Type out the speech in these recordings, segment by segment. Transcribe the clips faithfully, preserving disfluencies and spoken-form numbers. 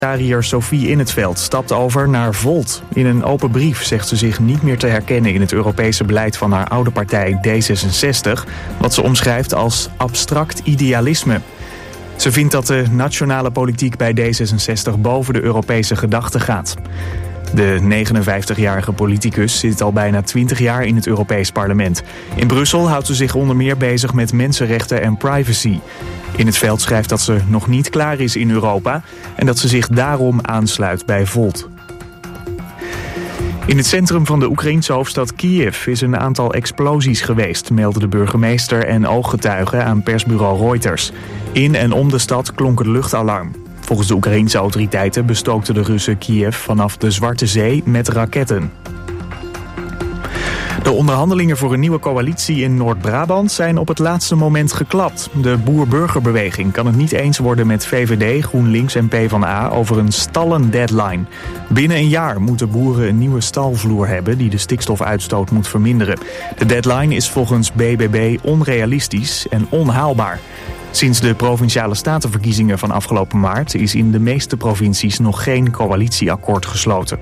Parlementariër Sophie In 't Veld stapt over naar Volt. In een open brief zegt ze zich niet meer te herkennen in het Europese beleid van haar oude partij D zesenzestig, wat ze omschrijft als abstract idealisme. Ze vindt dat de nationale politiek bij D zesenzestig boven de Europese gedachten gaat. De negenenvijftigjarige politicus zit al bijna twintig jaar in het Europees Parlement. In Brussel houdt ze zich onder meer bezig met mensenrechten en privacy. In 't Veld schrijft dat ze nog niet klaar is in Europa en dat ze zich daarom aansluit bij Volt. In het centrum van de Oekraïense hoofdstad Kiev is een aantal explosies geweest, melden de burgemeester en ooggetuigen aan persbureau Reuters. In en om de stad klonk het luchtalarm. Volgens de Oekraïense autoriteiten bestookten de Russen Kiev vanaf de Zwarte Zee met raketten. De onderhandelingen voor een nieuwe coalitie in Noord-Brabant zijn op het laatste moment geklapt. De boer-burgerbeweging kan het niet eens worden met V V D, GroenLinks en PvdA over een stallen-deadline. Binnen een jaar moeten boeren een nieuwe stalvloer hebben die de stikstofuitstoot moet verminderen. De deadline is volgens B B B onrealistisch en onhaalbaar. Sinds de provinciale statenverkiezingen van afgelopen maart is in de meeste provincies nog geen coalitieakkoord gesloten.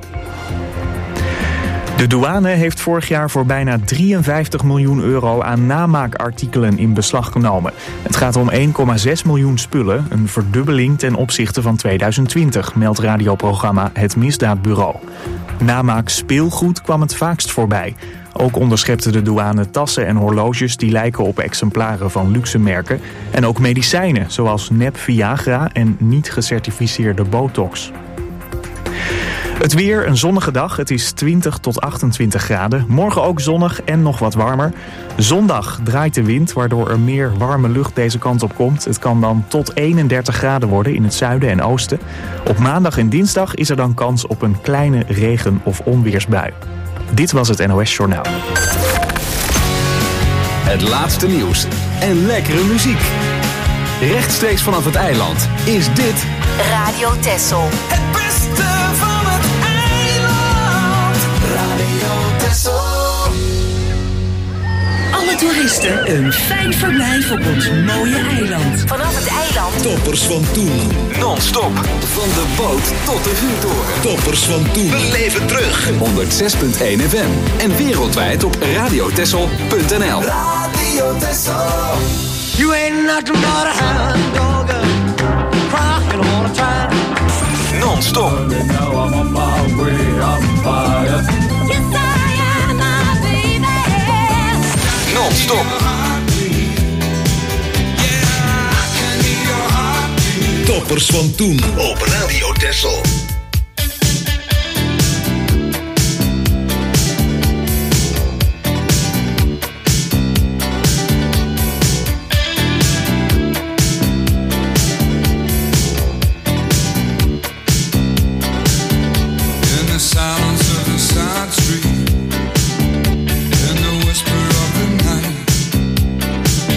De douane heeft vorig jaar voor bijna drieënvijftig miljoen euro aan namaakartikelen in beslag genomen. Het gaat om één komma zes miljoen spullen, een verdubbeling ten opzichte van tweeduizend twintig, meldt radioprogramma Het Misdaadbureau. Namaak speelgoed kwam het vaakst voorbij. Ook onderschepte de douane tassen en horloges die lijken op exemplaren van luxe merken. En ook medicijnen, zoals nep Viagra en niet gecertificeerde botox. Het weer, een zonnige dag. Het is twintig tot achtentwintig graden. Morgen ook zonnig en nog wat warmer. Zondag draait de wind, waardoor er meer warme lucht deze kant op komt. Het kan dan tot eenendertig graden worden in het zuiden en oosten. Op maandag en dinsdag is er dan kans op een kleine regen- of onweersbui. Dit was het N O S Journaal. Het laatste nieuws en lekkere muziek. Rechtstreeks vanaf het eiland is dit Radio Texel. Het beste van het eiland. Radio Texel. Alle toeristen een fijn verblijf op ons mooie eiland. Vanaf het eiland. Toppers van toen. non-stop van de boot tot de vuurtoren. Toppers van toen. We leven terug. honderdzes komma één F M en wereldwijd op radiotessel punt n l. Radio Texel. You ain't nothing but a hound dog, crying all the time. Non-stop. You know I'm on my way, I'm fired. Yes, I am, my baby. Non-stop. Toppers van toen op Radio Texel.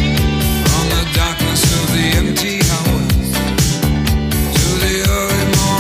Darkness of the empty hours to the early morning.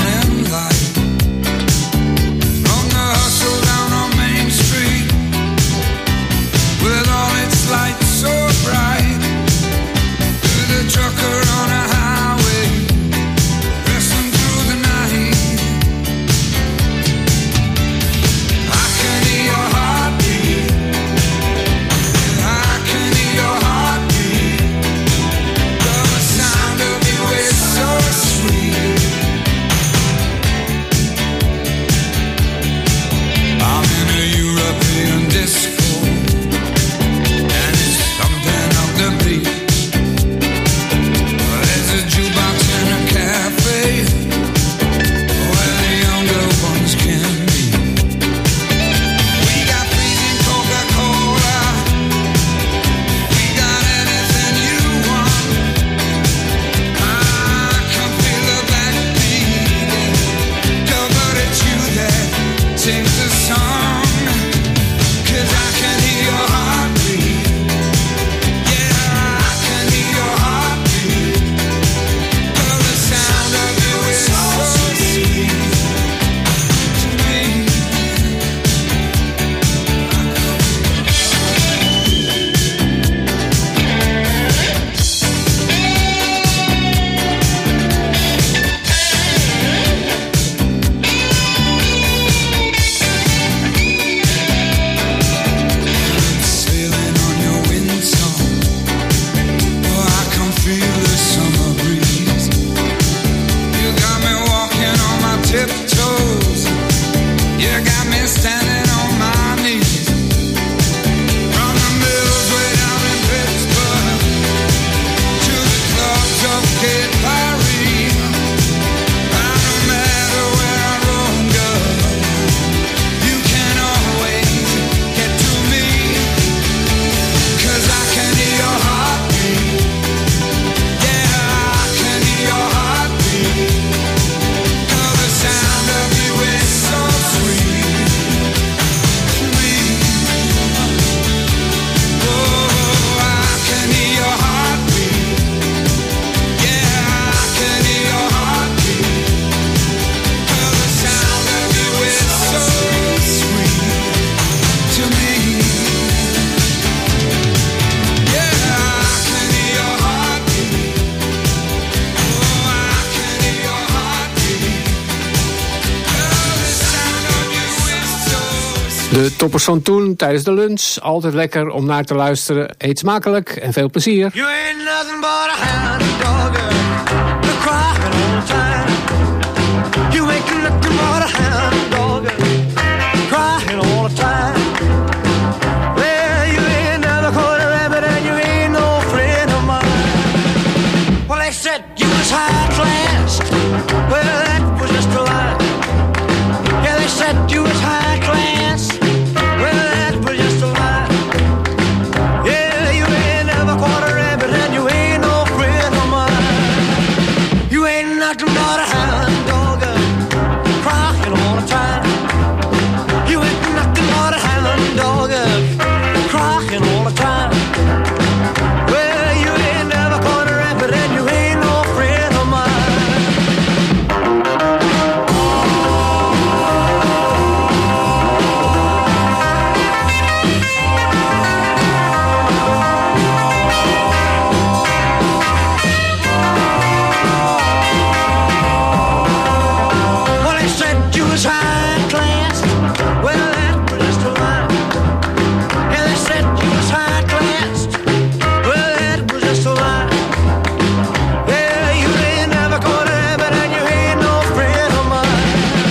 De toppers van toen tijdens de lunch. Altijd lekker om naar te luisteren. Eet smakelijk en veel plezier. You ain't nothing but a hound dog, you're crying all the time. You ain't nothing but a hound dog, crying all the time. Well, you ain't never caught a rabbit and you ain't no friend of mine. Well, they said you was high class. Well, that was just a lie. Yeah, they said you was high class. Well, that was just a lie. Yeah, you ain't never caught a rabbit and you ain't no friend of mine. You ain't nothing but a hound dog, crying all the time. You ain't nothing but a hound dog, crying all the time. Well, you ain't never caught a rabbit and you ain't no friend of mine. Well, they said you was high class. Well, that was just a lie. Yeah, they said you was high class. Well, that was just a lie. Yeah, you ain't never caught a rabbit and you ain't no friend of mine.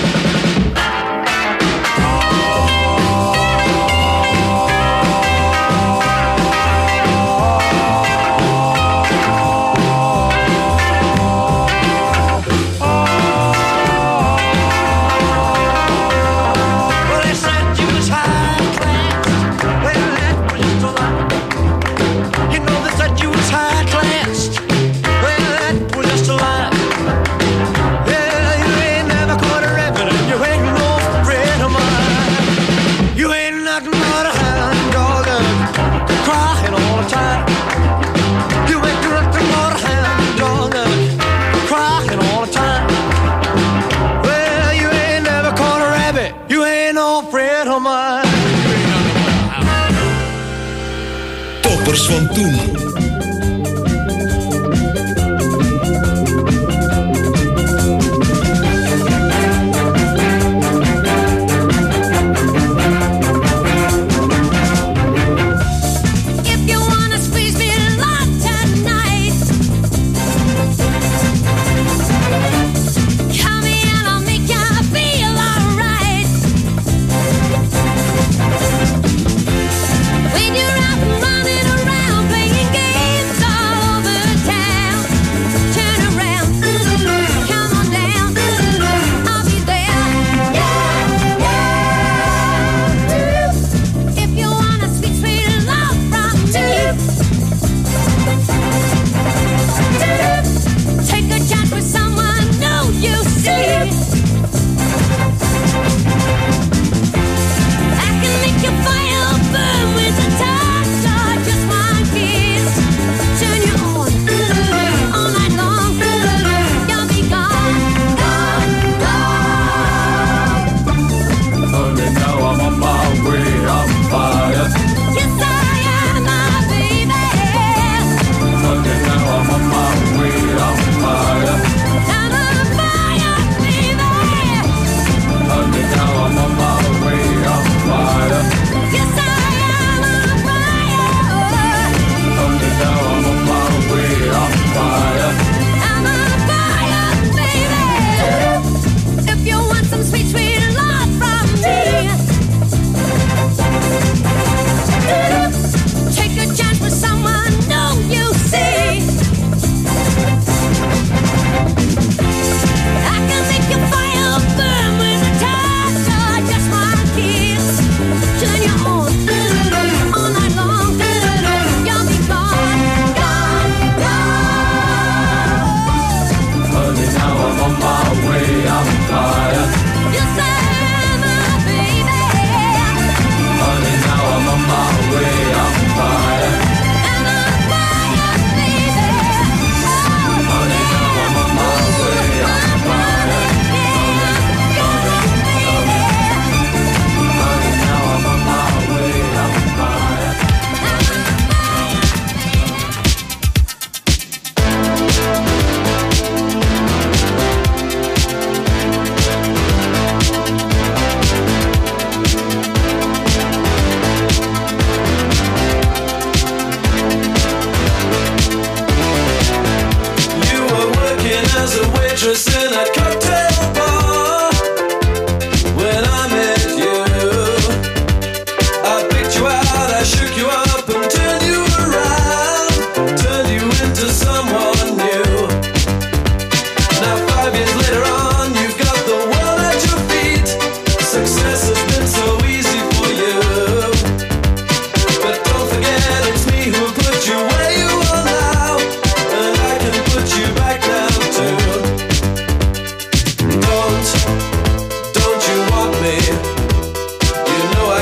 Well, they said you was high class. Well, that was just a lie. You know they said you was high class. Well, that was just a lie. Yeah, you ain't never caught a rabbit and you ain't no friend of mine. You ain't nothing but a hound dog, crying all the time. You ain't nothing but a hound dog, crying all the time. Well, you ain't never caught a rabbit. You ain't no friend of mine. Toppers van toen. If you wanna squeeze me a lot tonight, come in, I'll make you feel alright. When you're out running around playing games,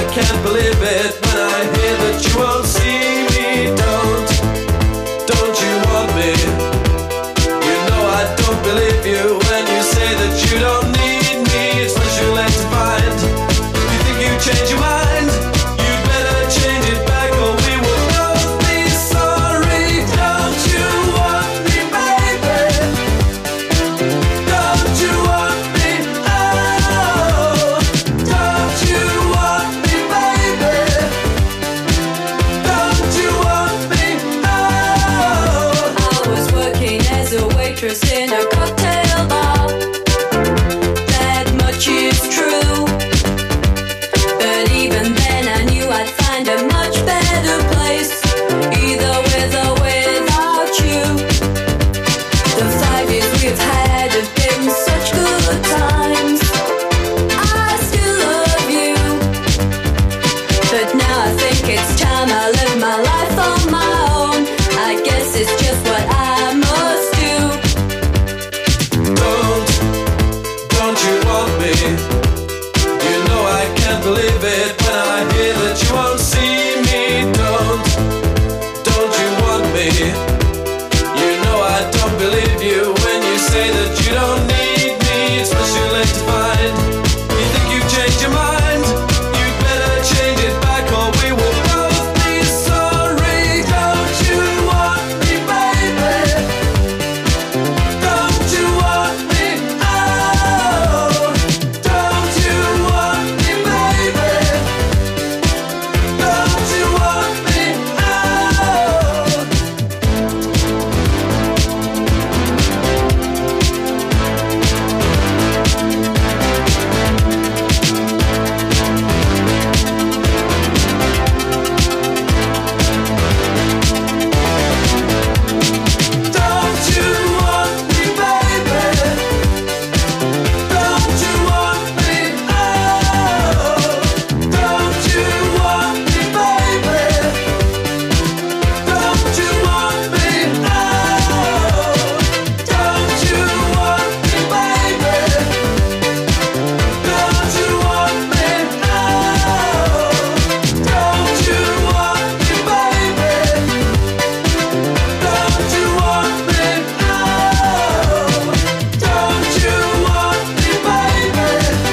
can't believe it when I hear that you won't see me. Don't, don't you want me? You know I don't believe you when you say that you don't need me. It's much too late to find. You think you change your mind? You'd better change it back or we will both be sorry. Don't you want me, baby? Don't you want me? Oh, don't you want me, baby? Don't you want me? Oh. I was working as a waitress in a cocktail bar. That much is true. But even then I knew I'd find a much better place, either with or without you. The five years we've had have been such good times. I still love you, but now I think it's time I live my life on my own. I guess it's just what I must do. Don't, don't you want me? You know I can't believe it when I hear that you won't see me. Don't, don't you want me? You know I don't believe you when you say that you don't need me. It's much too late to find. You think you've changed your mind? You'd better change it back or we will both be sorry. Don't you want me, baby? Don't you want me? Oh, don't you want me, baby? Don't you want me? Oh. Don't you want me, baby? Don't you want me? Oh, don't you want me, baby? Don't you want me? Oh, don't you want me, baby? Don't you want me? Oh, don't you want me, baby? Don't you want me? Oh, don't you want me, baby?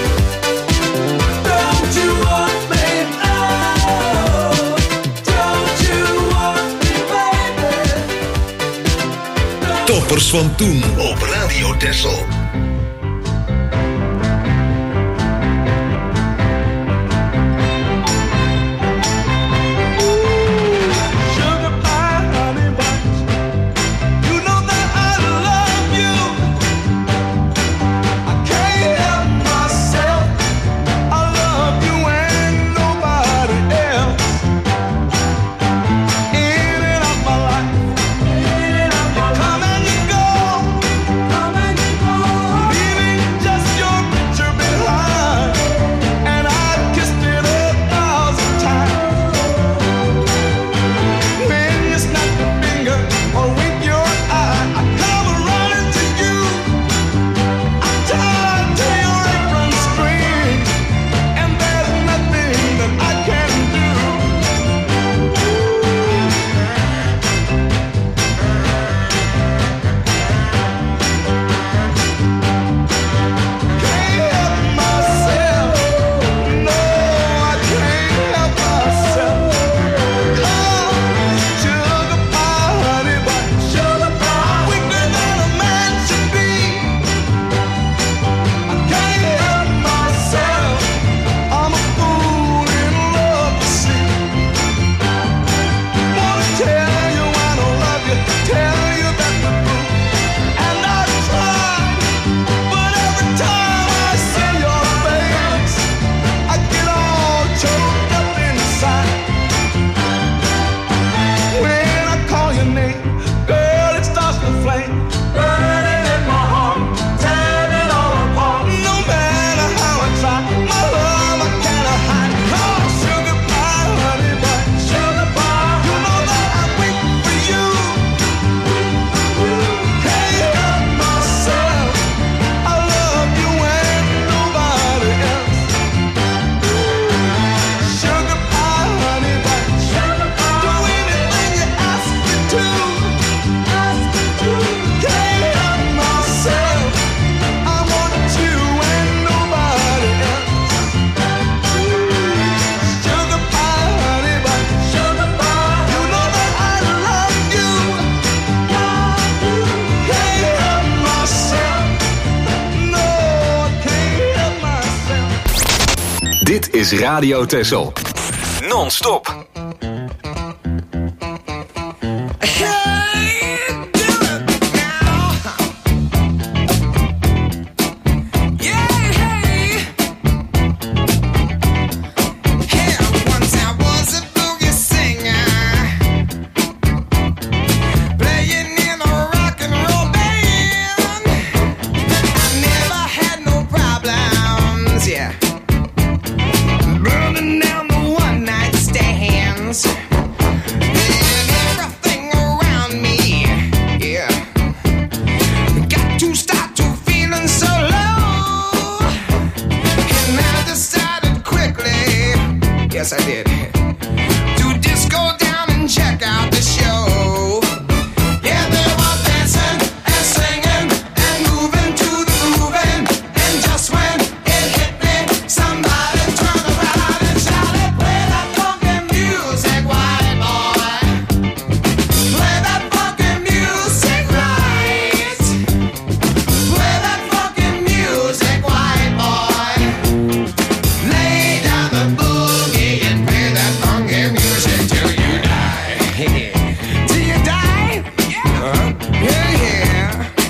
Don't you want me? Oh, don't you want me, baby? Toppers van toen op Radio Texel. Sugar pie, honey buns. You know that I love you. I can't help myself. I love you and nobody else. In and out my life. You come and you go. Come and you go. Dit is Radio Texel. Non-stop. I did. To just go down and check out the show. Yeah, they were dancing and singing and moving to the grooving. And just when it hit me, somebody turned around and shouted, "Play that funky music, white boy. Play that funky music right. Play that funky music, white boy. Lay down the boogie and play that funky music till you die." Till you die? Yeah. Uh-huh. Yeah, yeah.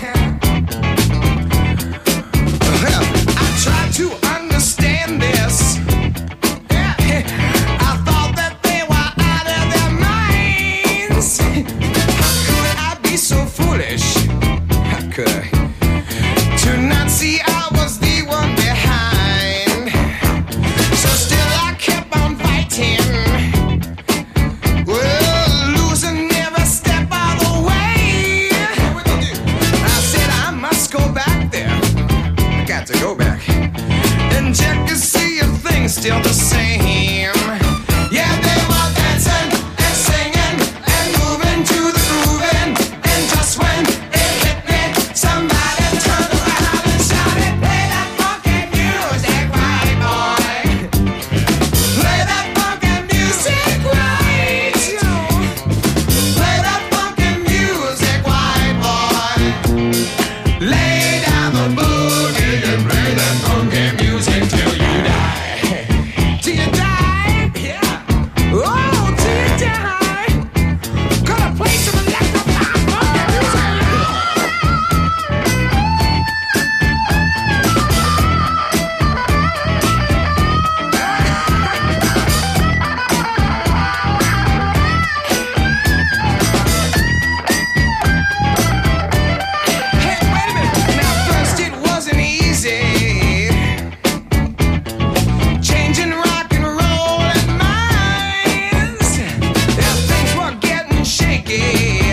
Well, I tried to understand this. Yeah. I thought that they were out of their minds. How could I be so foolish? How could I? To not see I was the one behind. So still I kept on fighting. Well, losing every step of the way. I said I must go back there. I got to go back and check to see if things still the same. Yeah, they were dancing and singing and moving to the grooving. And just when it hit me, somebody turned around and shouted, "Play that funky music, white boy. Play that funky music right. Play that funky music, white boy. Lay down the boogie and play that funky music till you die." Till you die? Yeah. Oh, till you die. Gonna play some electrified funky music. Hey, wait a minute. Now, first it wasn't easy. Changing rock and roll and minds. Yeah, things were getting shaky.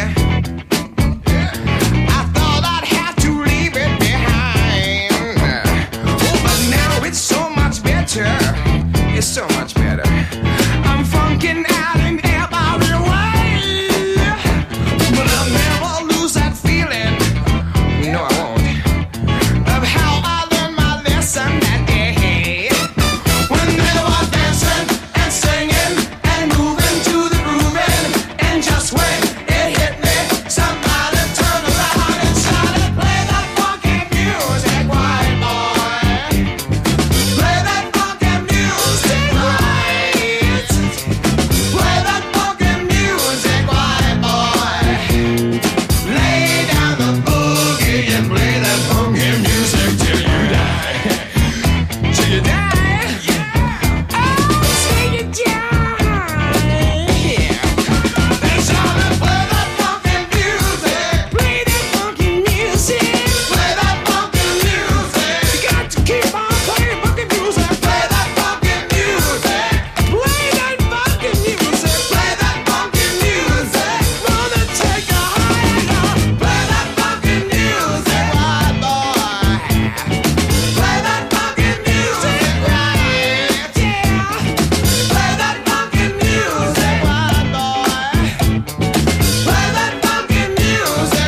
I thought I'd have to leave it behind. Oh, but now it's so much better. It's so much better. I'm funking out in every way. But I'll never lose that feeling. No, I won't. Of how I learned my lesson that day. When they were dancing and singing and moving to the grooving. And just when it hit me, somebody turned around and shouted, "Play that funky music, white boy. Play that funky music right. Play that funky music, white boy. Lay down the boogie and play that funky music till you die." Till you die? Yeah. Oh, till you die. Yeah. They shouted, "Play that funky music. Play that funky music. Play that funky music. You got to keep on playing funky music. Play that funky music. Play that funky music. Play that funky music. Wanna take a higher. Play that funky music, white boy. Play that funky music right. Yeah. Play that funky music, white boy. Play that funky music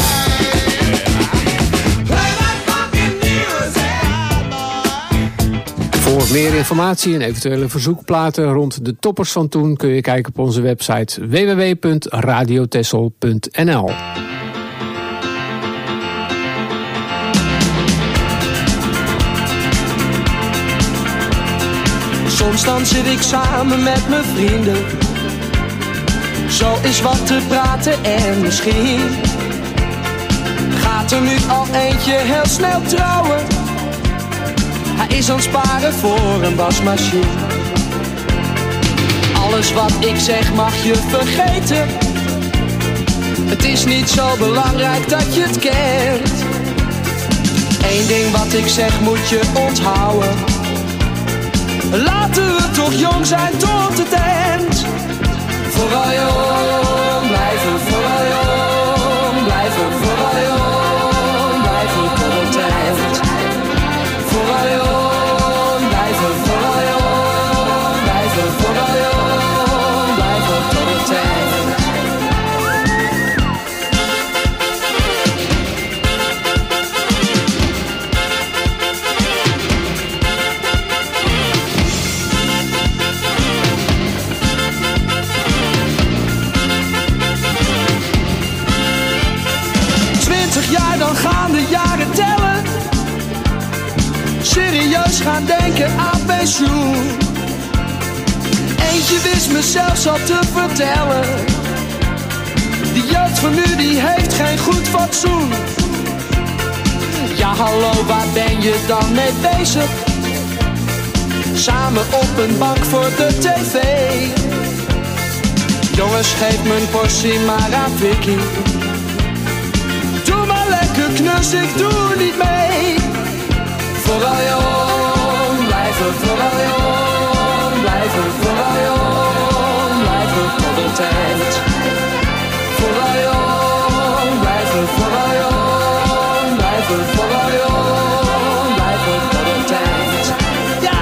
right. Play that funky music, white boy. Voor meer informatie en eventuele verzoekplaten rond de toppers van toen kun je kijken op onze website w w w punt radio texel punt n l. soms dan zit ik samen met mijn vrienden. Zo is wat te praten en misschien gaat er nu al eentje heel snel trouwen. Hij is aan het sparen voor een wasmachine. Alles wat ik zeg mag je vergeten. Het is niet zo belangrijk dat je het kent. Eén ding wat ik zeg moet je onthouden. Laten we toch jong zijn tot het eind. Vooral jong blijven, vooral jong blijven, vooral jong blijven tot het eind. Vooral jong blijven, vooral jong blijven, vooral jong blijven tot het eind. Ja, dan gaan de jaren tellen. Serieus gaan denken aan pensioen. Eentje wist me zelfs al te vertellen. De jeugd van nu die heeft geen goed fatsoen. Ja hallo, waar ben je dan mee bezig? Samen op een bank voor de tv. Jongens, geef mijn portie maar aan Vicky. Lekker knus, ik doe niet mee. Vooral jong blijven, vooral jong blijven, vooral jong blijven tot het eind. Vooral jong blijven, vooral jong blijven, vooral jong blijven tot het eind. Ja!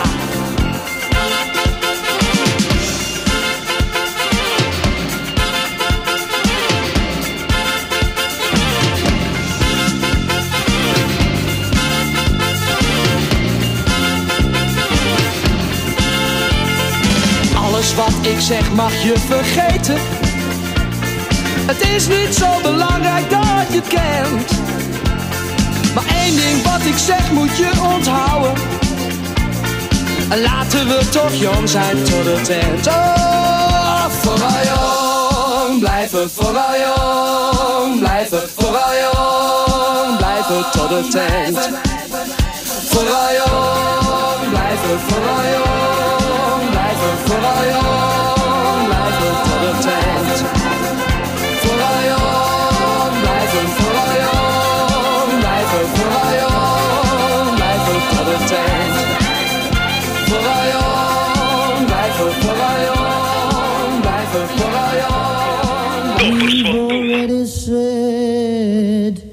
Wat ik zeg mag je vergeten. Het is niet zo belangrijk dat je het kent. Maar één ding wat ik zeg moet je onthouden. Laten we toch jong zijn tot het eind. Oh, vooral jong blijven, vooral jong blijven, vooral jong blijven tot het eind. Vooral jong blijven, vooral jong blijven, vooral jong blijven tot het eind. Vooral jong blijven, vooral jong blijven, vooral jong blijven tot het eind. Vooral jong blijven, vooral jong blijven, vooral jong. Toppers van Toen.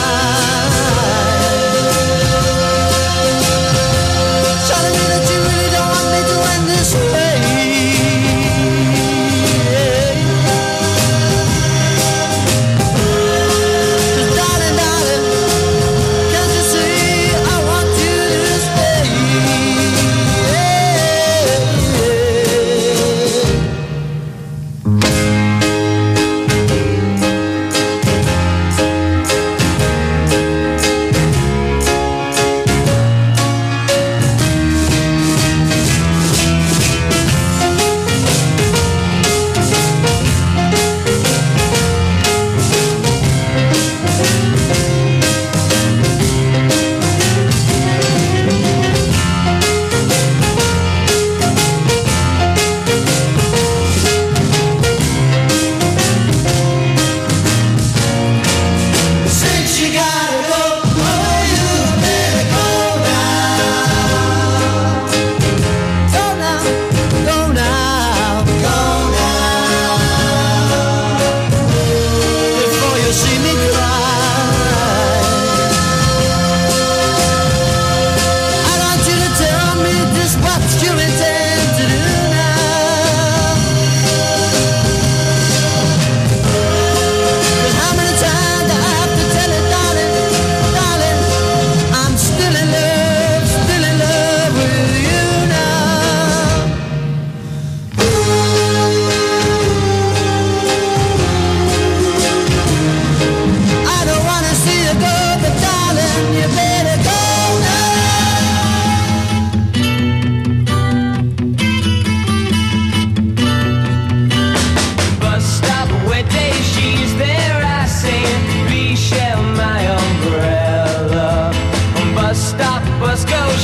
Try to mean that you really don't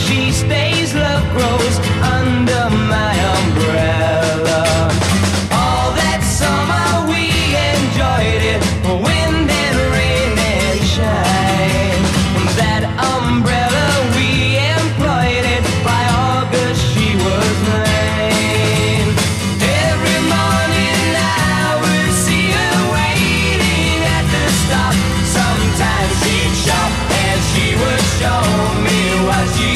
she stays, love grows under my umbrella. All that summer we enjoyed it, wind and rain and shine. That umbrella we employed it, by August she was mine. Every morning I would see her waiting at the stop. Sometimes she'd shop and she would show me what she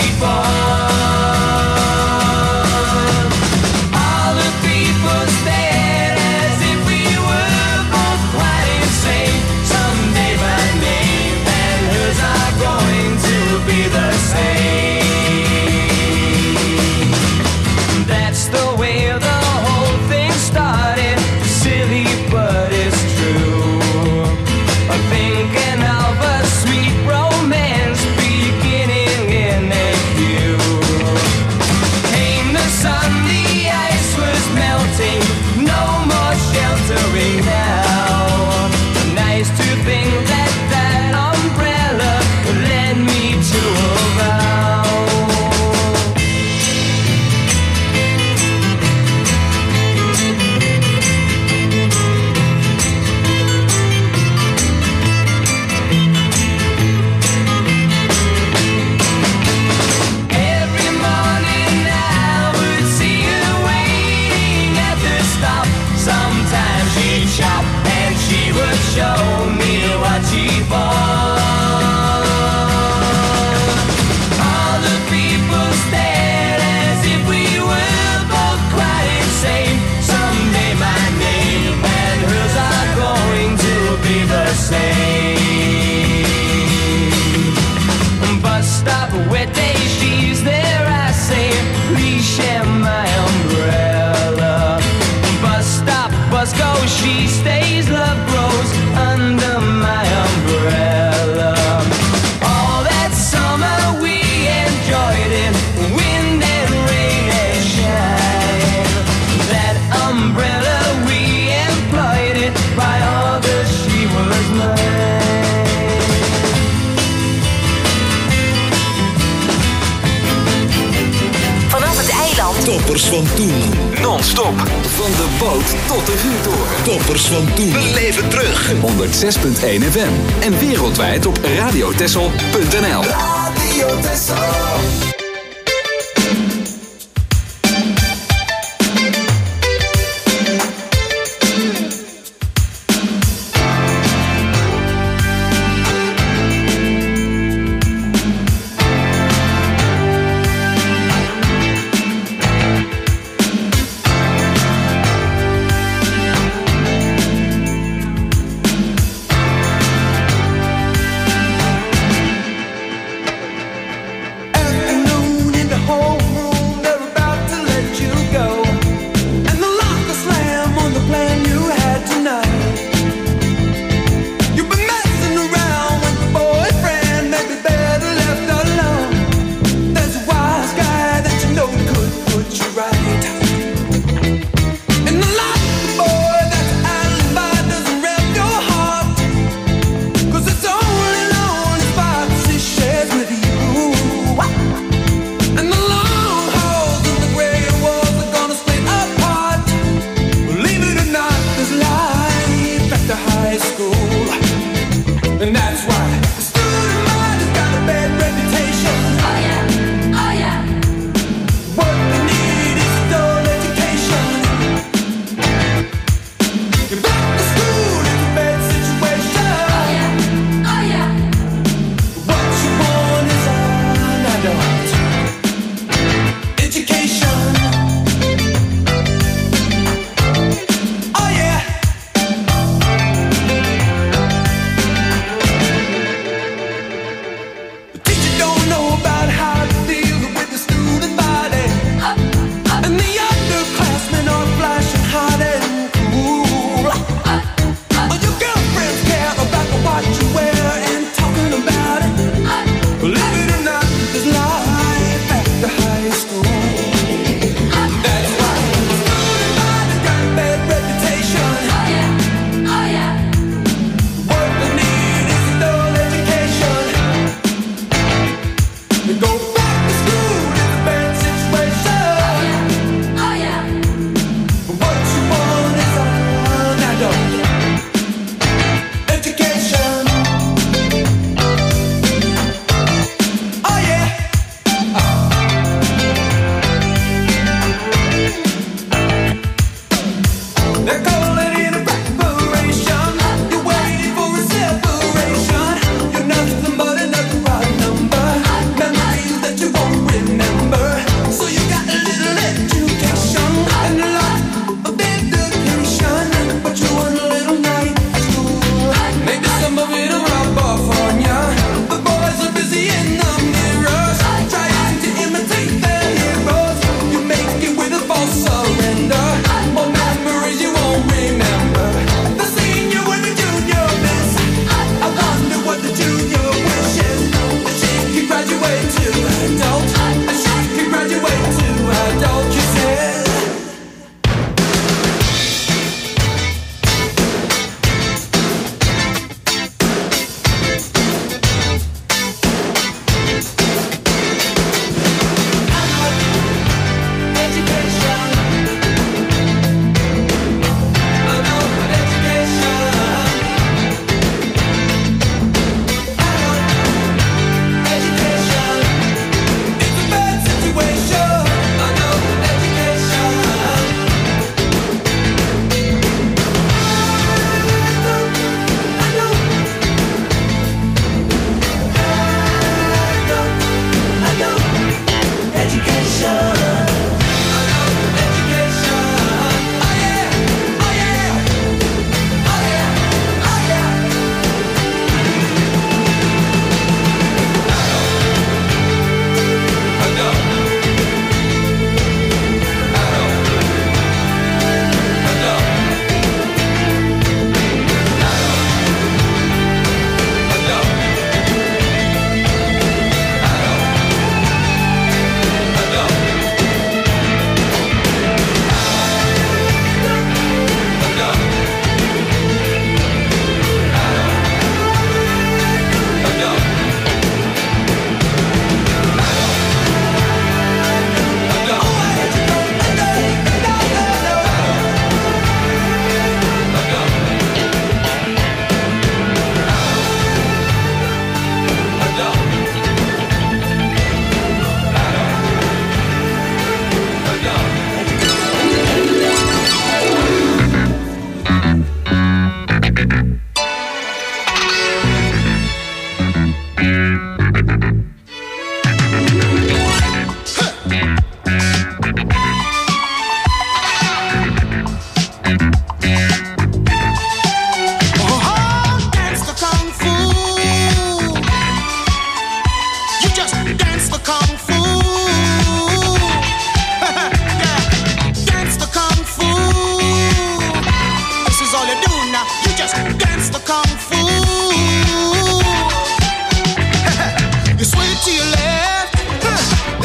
bought. All the people stared as if we were both quite insane. Someday my name and hers are going to be the same. That's the way the whole thing started. Silly, but it's true. I'm thinking of a sweet romance beginning in a queue. Came the sun, the ice was melting, no more sheltering now. Nice to think that that umbrella led me to a vow. Every morning I would see her waiting at the stop. Sometimes she'd shop and she would show me what she bought. All the people stared as if we were both quite insane. Someday my name and hers are going to be the same. Bus stop, wet day, she's there, I say, please share my umbrella. Bus stop, bus go, she stays, love grows under my umbrella. All that summer we enjoyed it, wind and rain and shine. That umbrella we employed it, by August she was mine. Vanaf het eiland. Toppers van toen. Non-stop. Van de boot tot de vuurtoren. Toppers van toen. Beleef het terug. honderdzes komma één F M. En wereldwijd op radiotessel punt n l. Radio Tessel. And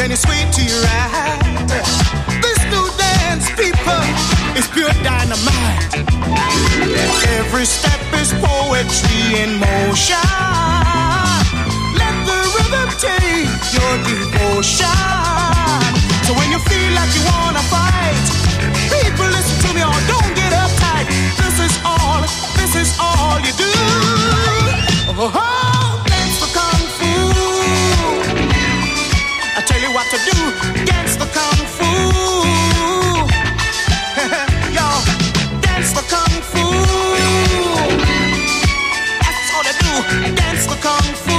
plenty sweet to your right. This new dance, people, is pure dynamite. Every step is poetry in motion. Let the rhythm take your devotion. So when you feel like you wanna fight, people listen to me or don't get uptight. This is all, this is all you do. Oh, oh, dance the kung fu. I tell you what to do, dance the kung fu. Yo, dance the kung fu. That's all they do, dance the kung fu.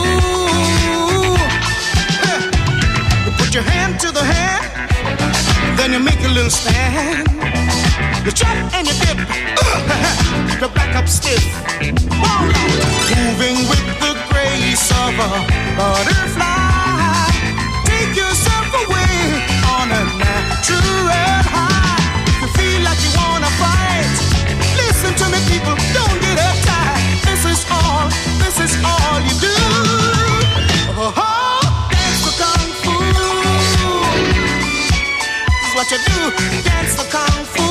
You put your hand to the hand, then you make a little stand. You chop and you dip, you back up stiff. Moving with the grace of a butterfly. Take yourself away on a natural high. If you feel like you wanna fight, listen to me, people, don't get uptight. This is all, this is all you do. Oh, oh, dance the kung fu. This is what you do, dance the kung fu.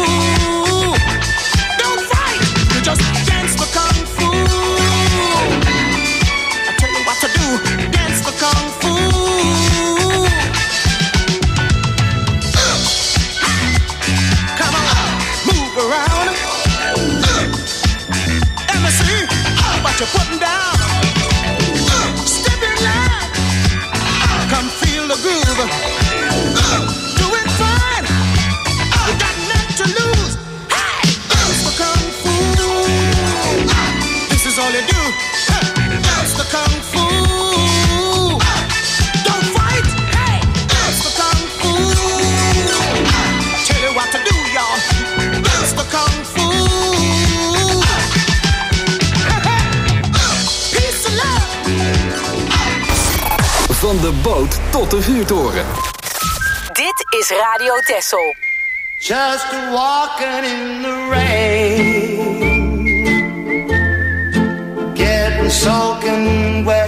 Don't fight, you just dance the kung fu. I tell you what to do, dance the kung fu. Come on, move around. Let me see what you're putting down. Step in line, come feel the groove. Do it fine, you got nothing to lose. Hey, dance the kung fu. This is all you do, dance the kung fu. Don't fight, hey, dance the kung fu. Tell you what to do, y'all, dance the kung fu. Peace and love. Van de boot tot de vuurtoren. Dit is Radio Texel. Just walking in the rain, getting soaking wet,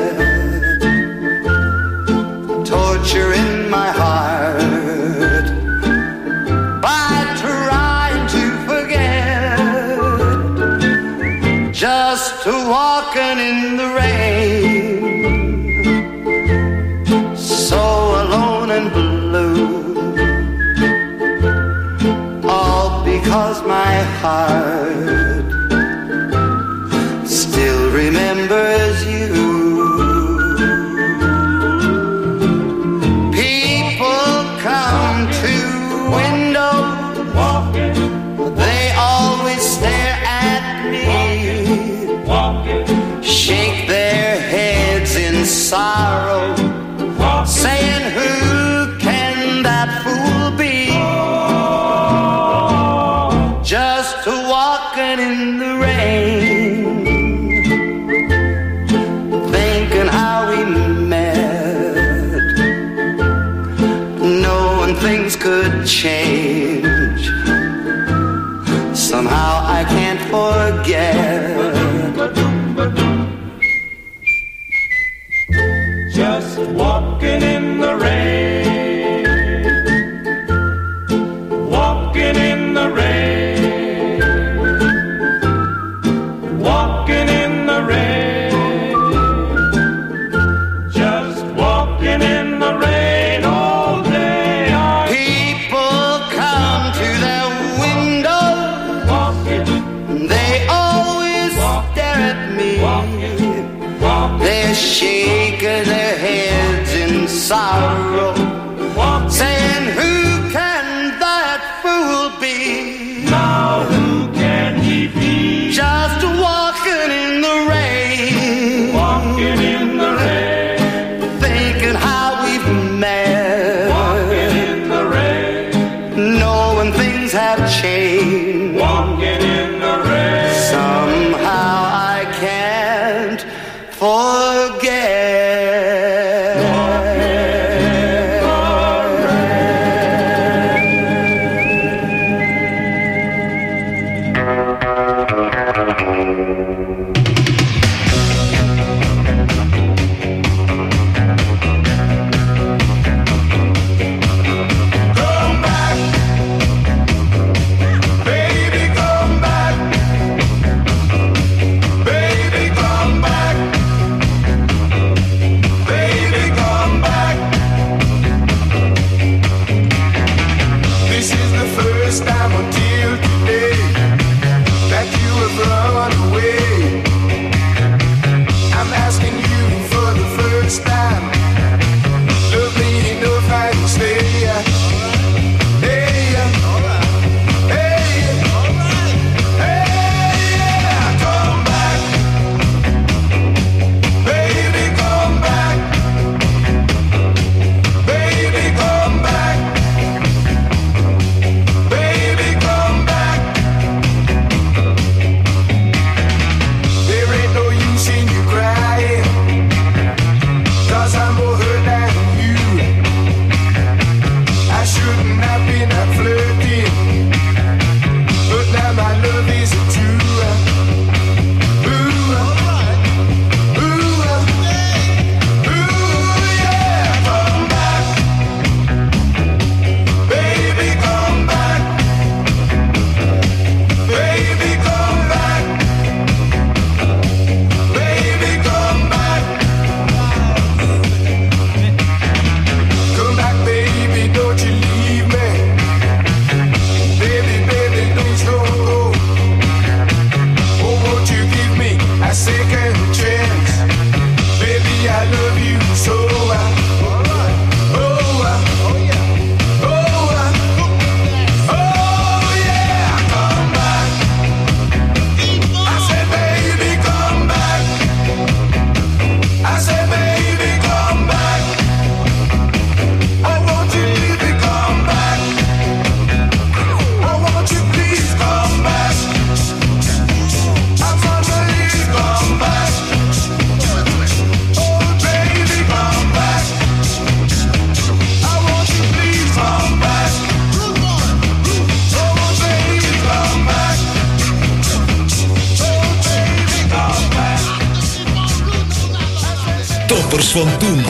torture in my heart by trying to forget. Just walking in the rain, so alone and blue. Because my heart still remembers you. People come to window, they always stare at me, shake their heads in sorrow, saying, who can that fool be? Just walking in the rain, thinking how we met, knowing things could change. Somehow I can't forget. Just walking in the rain, walking in the rain. Walking in the rain, just walking in the rain all day. People come to their window, Walking, they always stare at me, walking, they're shaking their heads in sorrow, saying, who can that fool be? now who can he be? Just walking in the rain, Walking in the rain, thinking how we've met, walking in the rain, knowing things have changed. walking in the rain. Somehow I can't forget. Walking in the rain. toppers van toen.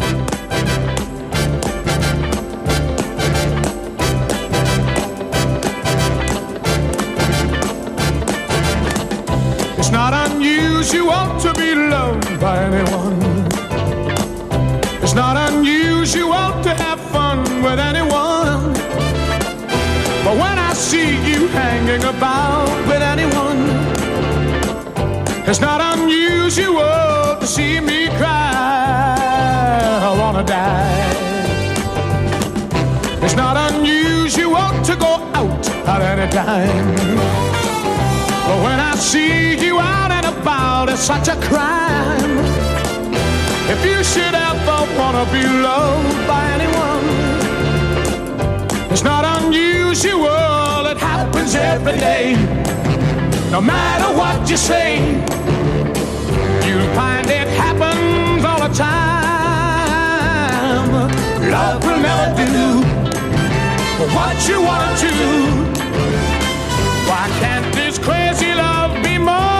It's not unusual to be loved by anyone. It's not unusual to have fun with anyone. But when I see you hanging about with anyone, it's not unusual to see me cry. I wanna die. It's not unusual to go out at any time. But when I see you out and about, it's such a crime. If you should ever wanna be loved by anyone, it's not unusual, it happens every day. No matter what you say, you'll find it happens all the time. Love will never do what you want to. Why can't this crazy love be more?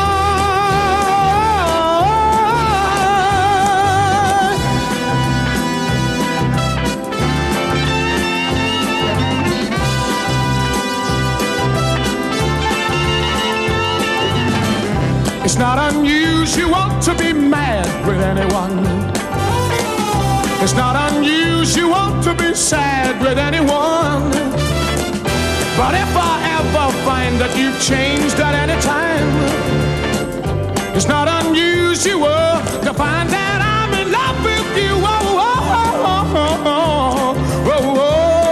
It's not unusual to be mad with anyone. It's not unusual to be sad with anyone. But if I ever find that you've changed at any time, it's not unusual to find that I'm in love with you. Whoa, whoa, whoa, whoa, whoa, whoa, whoa.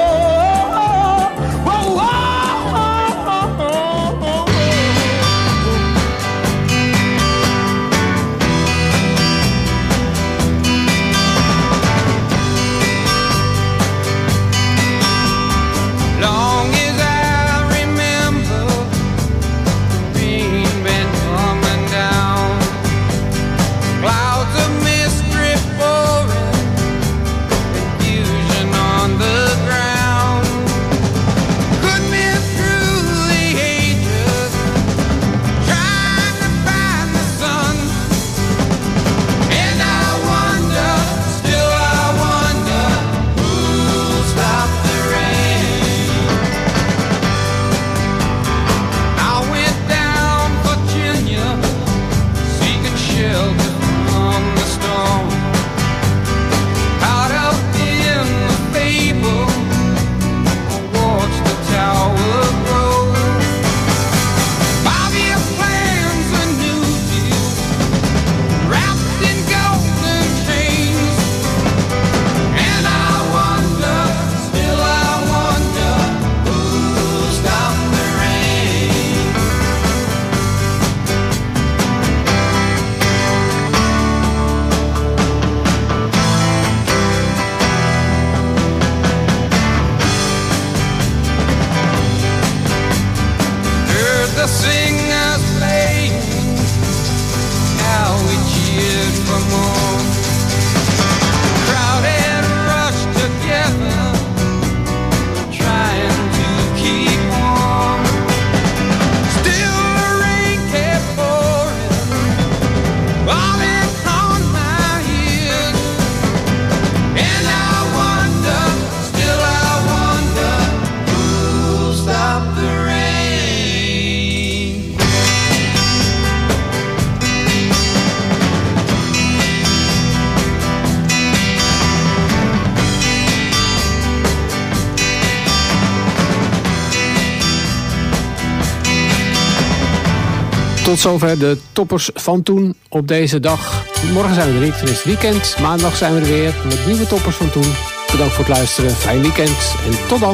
Tot zover de toppers van toen op deze dag. Morgen zijn we er niet, het is het weekend. Maandag zijn we er weer met nieuwe toppers van toen. Bedankt voor het luisteren, fijn weekend en tot dan.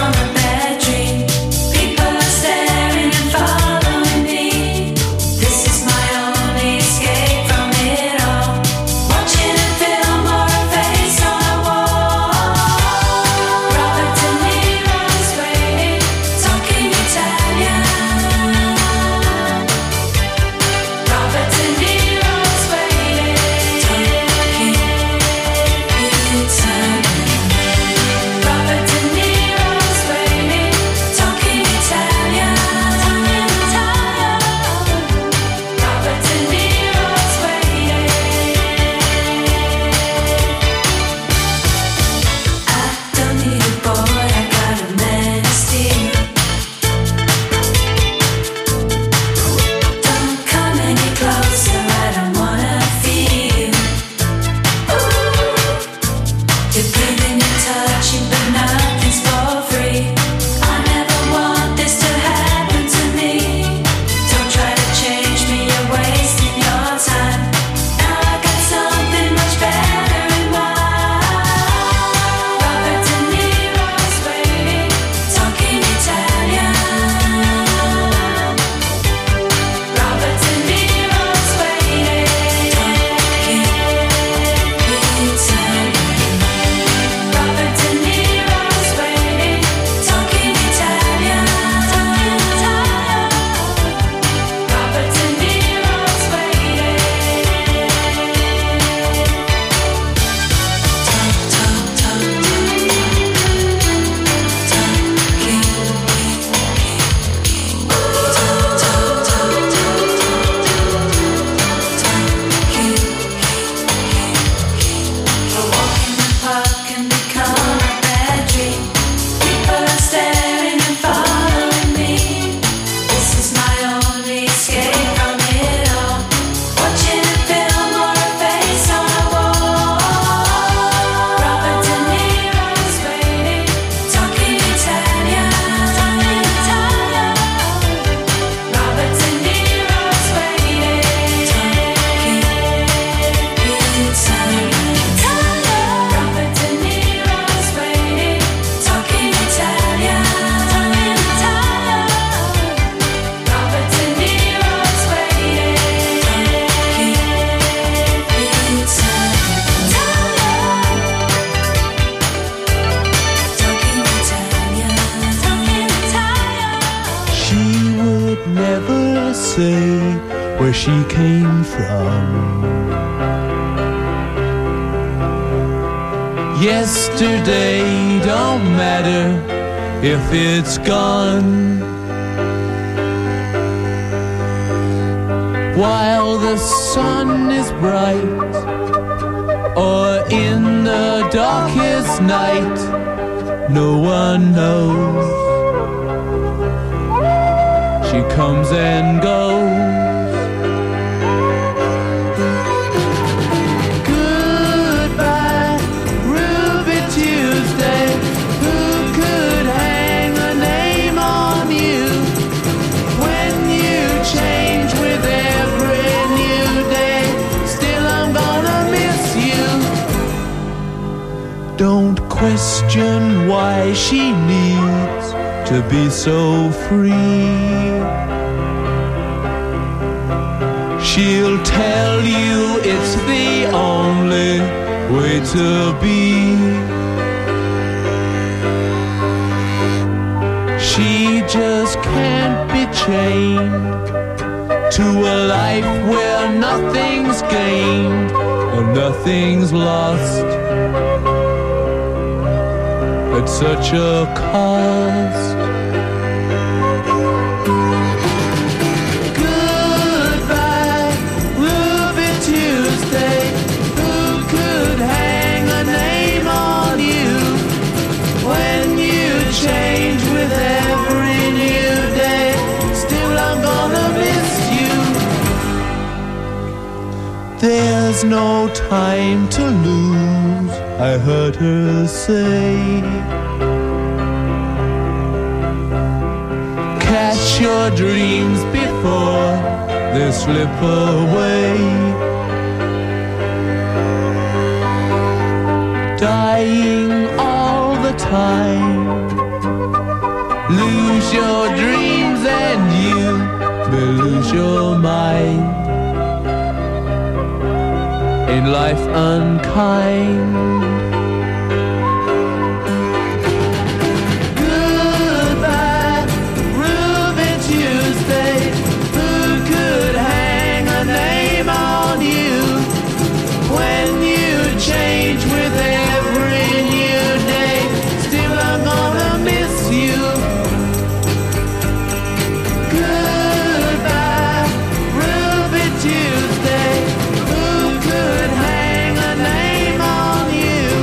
This is might never say where she came from. Yesterday don't matter if it's gone. While the sun is bright, or in the darkest night, no one knows. She comes and goes. Goodbye, Ruby Tuesday. Who could hang a name on you when you change with every new day? Still, I'm gonna miss you. Don't question why she needs to be so free. She'll tell you it's the only way to be. She just can't be chained to a life where nothing's gained or nothing's lost at such a cost. Goodbye, Ruby Tuesday. Who could hang a name on you when you change with every new day? Still, I'm gonna miss you. There's no time to lose, I heard her say. Catch your dreams before they slip away. Dying all the time. Lose your dreams and you will lose your mind. Ain't life unkind? Goodbye, Ruby Tuesday. Who could hang a name on you when you change with every new day? Still, I'm gonna miss you. Goodbye, Ruby Tuesday. Who could hang a name on you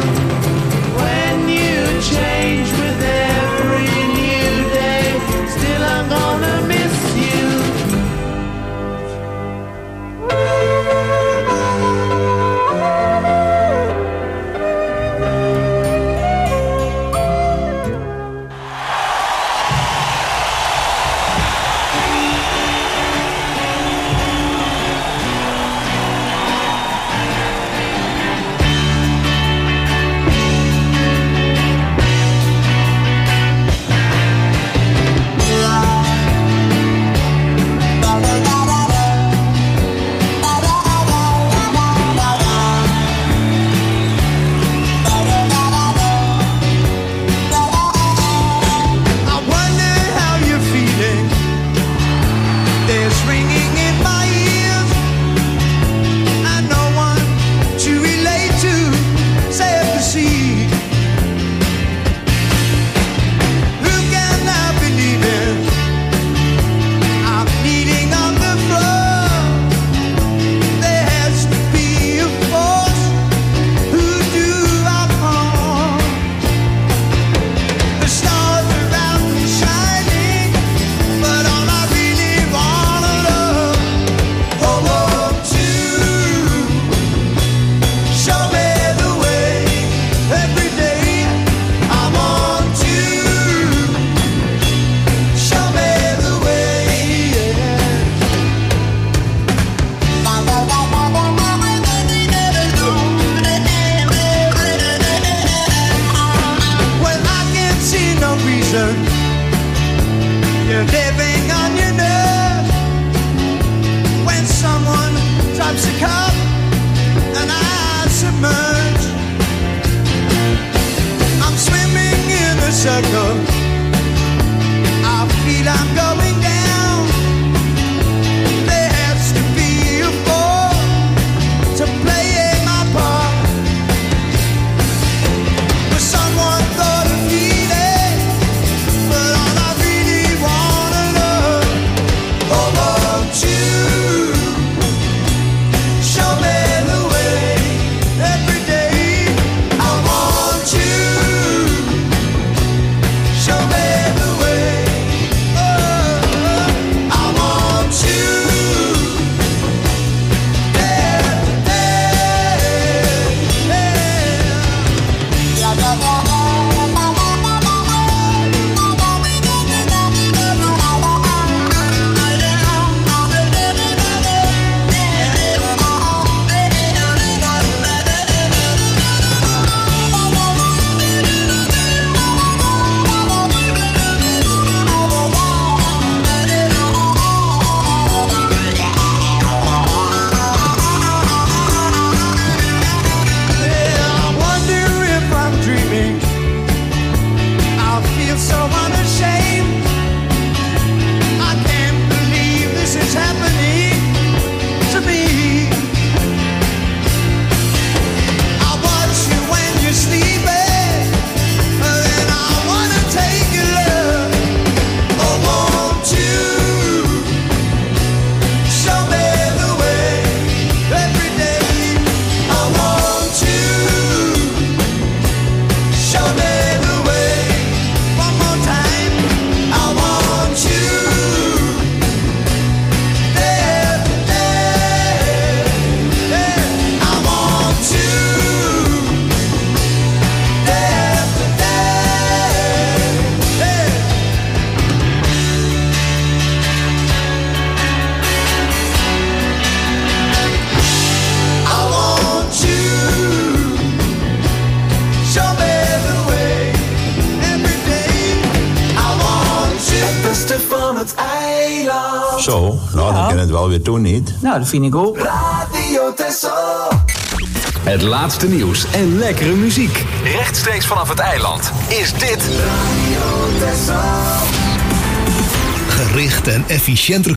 Zo, nou Ja. dan kan het wel weer toen niet. Nou, dat vind ik ook. Radio Texel. Het laatste nieuws en lekkere muziek. Rechtstreeks vanaf het eiland is dit Radio Texel. Gericht en efficiënt